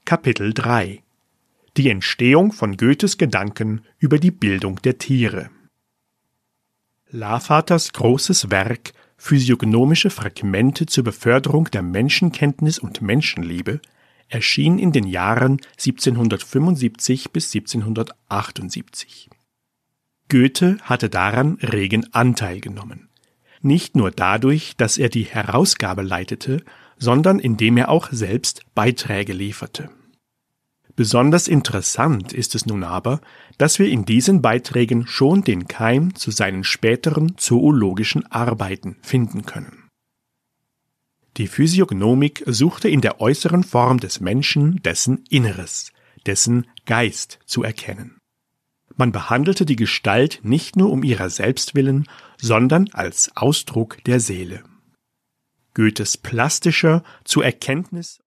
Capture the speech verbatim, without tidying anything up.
Kapitel drei. Die Entstehung von Goethes Gedanken über die Bildung der Tiere. Lavater's großes Werk Physiognomische Fragmente zur Beförderung der Menschenkenntnis und Menschenliebe erschien in den Jahren siebzehnhundertfünfundsiebzig bis siebzehnhundertachtundsiebzig. Goethe hatte daran regen Anteil genommen. Nicht nur dadurch, dass er die Herausgabe leitete, sondern indem er auch selbst Beiträge lieferte. Besonders interessant ist es nun aber, dass wir in diesen Beiträgen schon den Keim zu seinen späteren zoologischen Arbeiten finden können. Die Physiognomik suchte in der äußeren Form des Menschen dessen Inneres, dessen Geist zu erkennen. Man behandelte die Gestalt nicht nur um ihrer selbst willen, sondern als Ausdruck der Seele. Goethes plastischer, zur Erkenntnis